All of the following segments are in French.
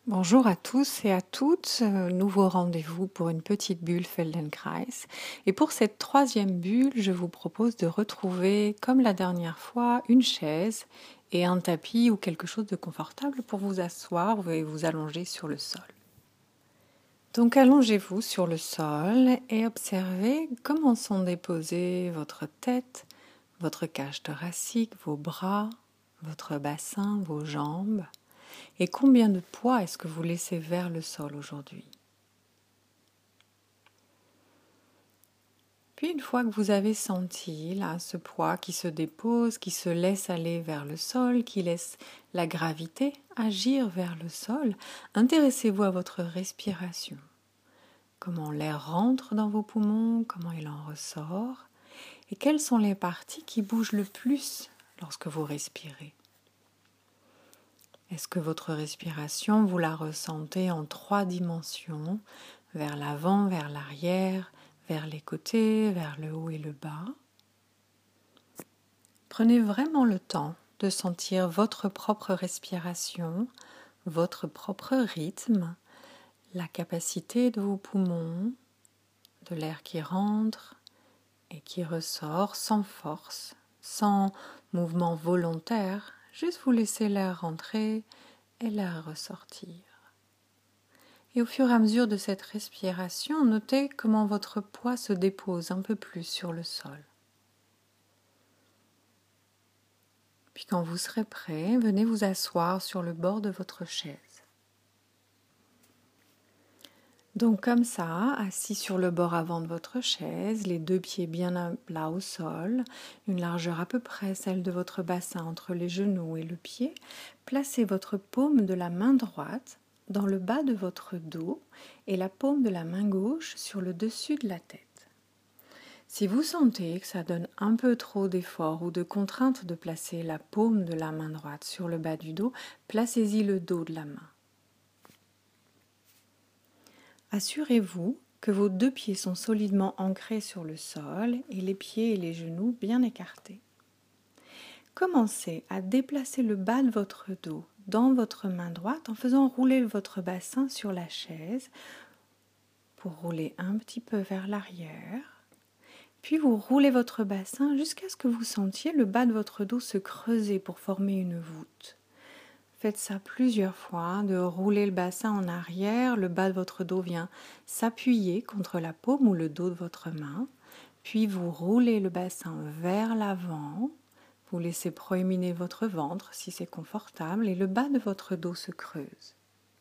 Bonjour à tous et à toutes, nouveau rendez-vous pour une petite bulle Feldenkrais. Et pour cette troisième bulle, je vous propose de retrouver, comme la dernière fois, une chaise et un tapis ou quelque chose de confortable pour vous asseoir et vous allonger sur le sol. Donc allongez-vous sur le sol et observez comment sont déposées votre tête, votre cage thoracique, vos bras, votre bassin, vos jambes. Et combien de poids est-ce que vous laissez vers le sol aujourd'hui? Puis une fois que vous avez senti là ce poids qui se dépose, qui se laisse aller vers le sol, qui laisse la gravité agir vers le sol, intéressez-vous à votre respiration. Comment l'air rentre dans vos poumons, comment il en ressort, et quelles sont les parties qui bougent le plus lorsque vous respirez. Est-ce que votre respiration, vous la ressentez en 3 dimensions, vers l'avant, vers l'arrière, vers les côtés, vers le haut et le bas? Prenez vraiment le temps de sentir votre propre respiration, votre propre rythme, la capacité de vos poumons, de l'air qui rentre et qui ressort sans force, sans mouvement volontaire, juste vous laissez l'air rentrer et l'air ressortir. Et au fur et à mesure de cette respiration, notez comment votre poids se dépose un peu plus sur le sol. Puis quand vous serez prêt, venez vous asseoir sur le bord de votre chaise. Donc comme ça, assis sur le bord avant de votre chaise, les 2 pieds bien à plat au sol, une largeur à peu près celle de votre bassin entre les genoux et le pied, placez votre paume de la main droite dans le bas de votre dos et la paume de la main gauche sur le dessus de la tête. Si vous sentez que ça donne un peu trop d'effort ou de contrainte de placer la paume de la main droite sur le bas du dos, placez-y le dos de la main. Assurez-vous que vos 2 pieds sont solidement ancrés sur le sol et les pieds et les genoux bien écartés. Commencez à déplacer le bas de votre dos dans votre main droite en faisant rouler votre bassin sur la chaise pour rouler un petit peu vers l'arrière. Puis vous roulez votre bassin jusqu'à ce que vous sentiez le bas de votre dos se creuser pour former une voûte. Faites ça plusieurs fois, de rouler le bassin en arrière, le bas de votre dos vient s'appuyer contre la paume ou le dos de votre main, puis vous roulez le bassin vers l'avant, vous laissez proéminer votre ventre si c'est confortable et le bas de votre dos se creuse.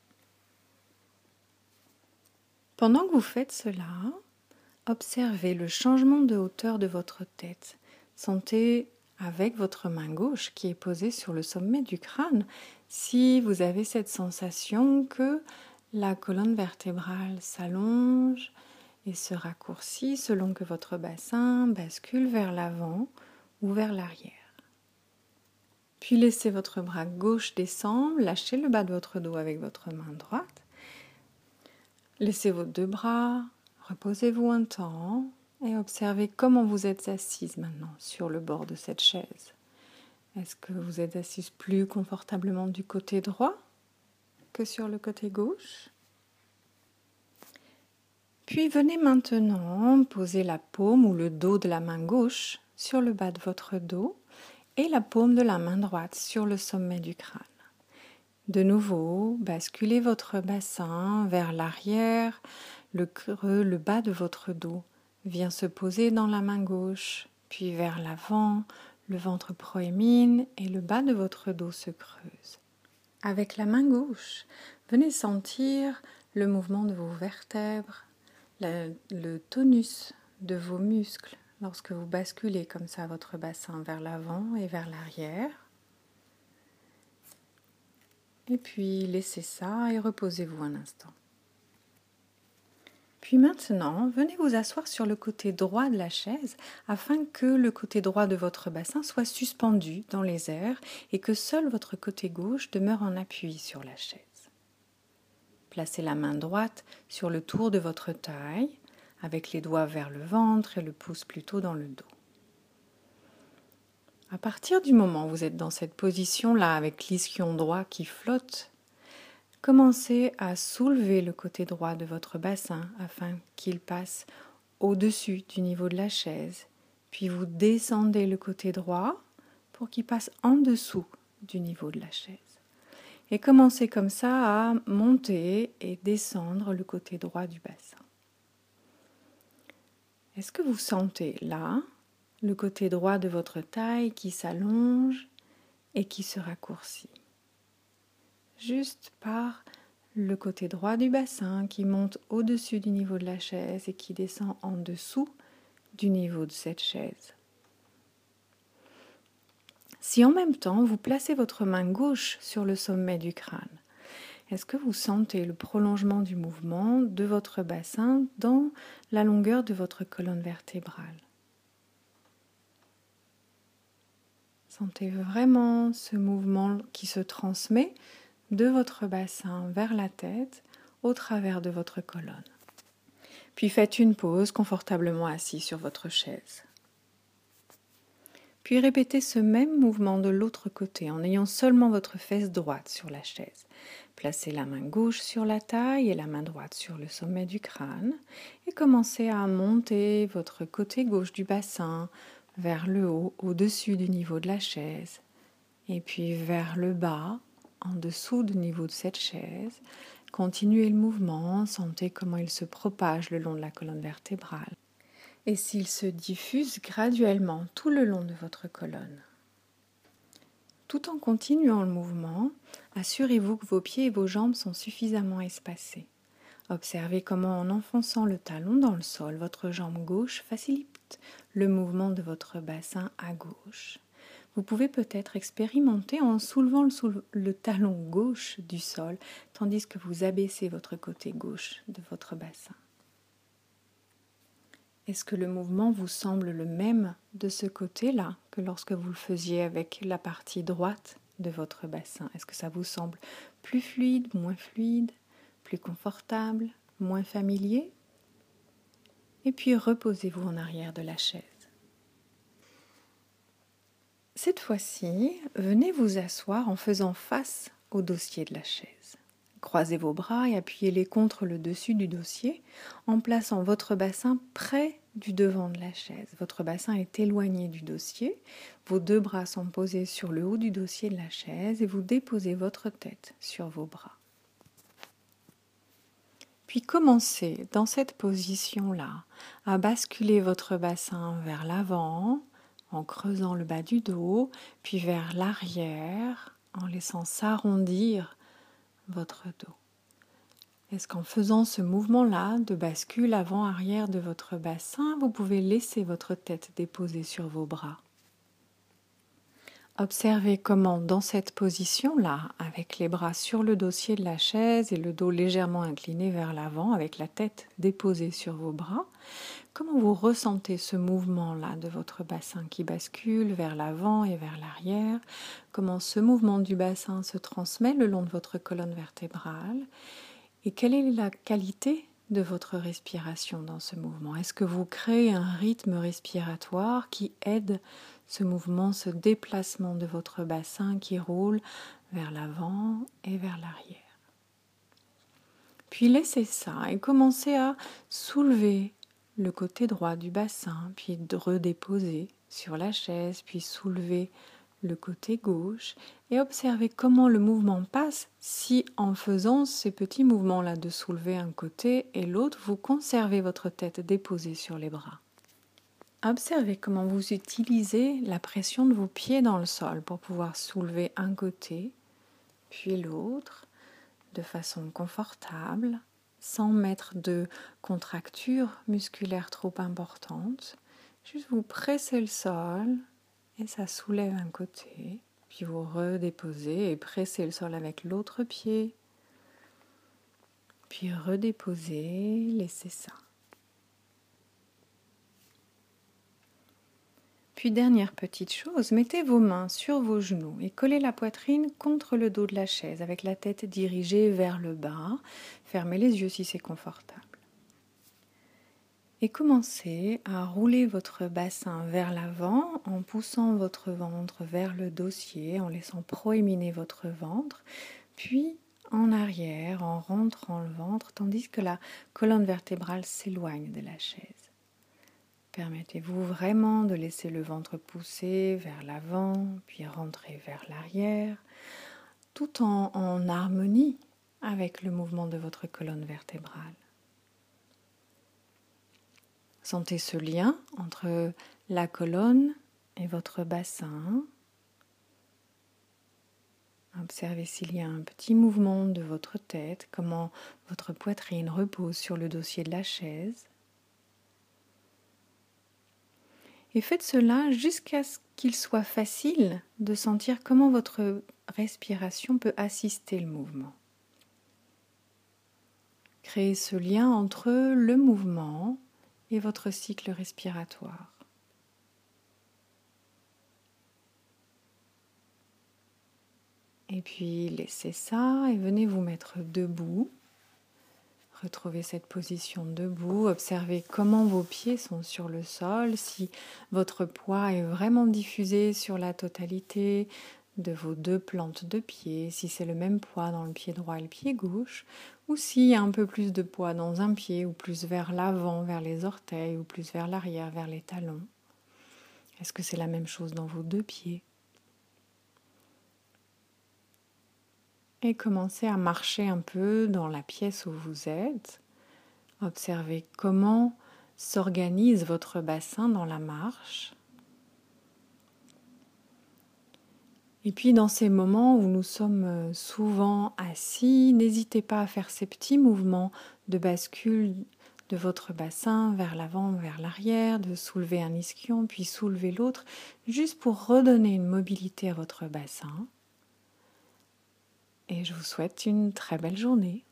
Pendant que vous faites cela, observez le changement de hauteur de votre tête. Sentez avec votre main gauche qui est posée sur le sommet du crâne si vous avez cette sensation que la colonne vertébrale s'allonge et se raccourcit selon que votre bassin bascule vers l'avant ou vers l'arrière. Puis laissez votre bras gauche descendre, lâchez le bas de votre dos avec votre main droite. Laissez vos 2 bras, reposez-vous un temps et observez comment vous êtes assise maintenant sur le bord de cette chaise. Est-ce que vous êtes assise plus confortablement du côté droit que sur le côté gauche? Puis venez maintenant poser la paume ou le dos de la main gauche sur le bas de votre dos et la paume de la main droite sur le sommet du crâne. De nouveau, basculez votre bassin vers l'arrière, le creux, le bas de votre dos vient se poser dans la main gauche, puis vers l'avant, le ventre proémine et le bas de votre dos se creuse. Avec la main gauche, venez sentir le mouvement de vos vertèbres, le tonus de vos muscles lorsque vous basculez comme ça votre bassin vers l'avant et vers l'arrière. Et puis laissez ça et reposez-vous un instant. Puis maintenant, venez vous asseoir sur le côté droit de la chaise afin que le côté droit de votre bassin soit suspendu dans les airs et que seul votre côté gauche demeure en appui sur la chaise. Placez la main droite sur le tour de votre taille avec les doigts vers le ventre et le pouce plutôt dans le dos. À partir du moment où vous êtes dans cette position-là avec l'ischion droit qui flotte, Commencez à soulever le côté droit de votre bassin afin qu'il passe au-dessus du niveau de la chaise. Puis vous descendez le côté droit pour qu'il passe en dessous du niveau de la chaise. Et commencez comme ça à monter et descendre le côté droit du bassin. Est-ce que vous sentez là le côté droit de votre taille qui s'allonge et qui se raccourcit? Juste par le côté droit du bassin qui monte au-dessus du niveau de la chaise et qui descend en dessous du niveau de cette chaise. Si en même temps vous placez votre main gauche sur le sommet du crâne, est-ce que vous sentez le prolongement du mouvement de votre bassin dans la longueur de votre colonne vertébrale? Sentez vraiment ce mouvement qui se transmet de votre bassin vers la tête au travers de votre colonne. Puis faites une pause confortablement assis sur votre chaise. Puis répétez ce même mouvement de l'autre côté en ayant seulement votre fesse droite sur la chaise. Placez la main gauche sur la taille et la main droite sur le sommet du crâne et commencez à monter votre côté gauche du bassin vers le haut, au-dessus du niveau de la chaise et puis vers le bas, en dessous du niveau de cette chaise. Continuez le mouvement, sentez comment il se propage le long de la colonne vertébrale et s'il se diffuse graduellement tout le long de votre colonne. Tout en continuant le mouvement, assurez-vous que vos pieds et vos jambes sont suffisamment espacés. Observez comment en enfonçant le talon dans le sol, votre jambe gauche facilite le mouvement de votre bassin à gauche. Vous pouvez peut-être expérimenter en soulevant le talon gauche du sol, tandis que vous abaissez votre côté gauche de votre bassin. Est-ce que le mouvement vous semble le même de ce côté-là que lorsque vous le faisiez avec la partie droite de votre bassin? Est-ce que ça vous semble plus fluide, moins fluide, plus confortable, moins familier? Et puis reposez-vous en arrière de la chaise. Cette fois-ci, venez vous asseoir en faisant face au dossier de la chaise. Croisez vos bras et appuyez-les contre le dessus du dossier en plaçant votre bassin près du devant de la chaise. Votre bassin est éloigné du dossier, vos deux bras sont posés sur le haut du dossier de la chaise et vous déposez votre tête sur vos bras. Puis commencez dans cette position-là à basculer votre bassin vers l'avant en creusant le bas du dos, puis vers l'arrière en laissant s'arrondir votre dos. Est-ce qu'en faisant ce mouvement-là de bascule avant-arrière de votre bassin, vous pouvez laisser votre tête déposée sur vos bras? Observez comment dans cette position-là, avec les bras sur le dossier de la chaise et le dos légèrement incliné vers l'avant, avec la tête déposée sur vos bras, comment vous ressentez ce mouvement-là de votre bassin qui bascule vers l'avant et vers l'arrière? Comment ce mouvement du bassin se transmet le long de votre colonne vertébrale? Et quelle est la qualité de votre respiration dans ce mouvement? Est-ce que vous créez un rythme respiratoire qui aide ce mouvement, ce déplacement de votre bassin qui roule vers l'avant et vers l'arrière? Puis laissez ça et commencez à soulever le côté droit du bassin, puis de redéposer sur la chaise, puis soulever le côté gauche et observez comment le mouvement passe si en faisant ces petits mouvements-là de soulever un côté et l'autre, vous conservez votre tête déposée sur les bras. Observez comment vous utilisez la pression de vos pieds dans le sol pour pouvoir soulever un côté, puis l'autre, de façon confortable, sans mettre de contracture musculaire trop importante. Juste vous pressez le sol et ça soulève un côté, puis vous redéposez et pressez le sol avec l'autre pied, puis redéposez, laissez ça. Puis dernière petite chose, mettez vos mains sur vos genoux et collez la poitrine contre le dos de la chaise avec la tête dirigée vers le bas. Fermez les yeux si c'est confortable. Et commencez à rouler votre bassin vers l'avant en poussant votre ventre vers le dossier, en laissant proéminer votre ventre, puis en arrière en rentrant le ventre, tandis que la colonne vertébrale s'éloigne de la chaise. Permettez-vous vraiment de laisser le ventre pousser vers l'avant, puis rentrer vers l'arrière, tout en harmonie avec le mouvement de votre colonne vertébrale. Sentez ce lien entre la colonne et votre bassin. Observez s'il y a un petit mouvement de votre tête, comment votre poitrine repose sur le dossier de la chaise. Et faites cela jusqu'à ce qu'il soit facile de sentir comment votre respiration peut assister le mouvement. Créez ce lien entre le mouvement et votre cycle respiratoire. Et puis laissez ça et venez vous mettre debout. Retrouvez cette position debout, observez comment vos pieds sont sur le sol, si votre poids est vraiment diffusé sur la totalité de vos deux plantes de pied, si c'est le même poids dans le pied droit et le pied gauche, ou s'il y a un peu plus de poids dans un pied, ou plus vers l'avant, vers les orteils, ou plus vers l'arrière, vers les talons. Est-ce que c'est la même chose dans vos deux pieds ? Et commencez à marcher un peu dans la pièce où vous êtes. Observez comment s'organise votre bassin dans la marche. Et puis dans ces moments où nous sommes souvent assis, n'hésitez pas à faire ces petits mouvements de bascule de votre bassin vers l'avant, vers l'arrière, de soulever un ischion puis soulever l'autre, juste pour redonner une mobilité à votre bassin. Et je vous souhaite une très belle journée.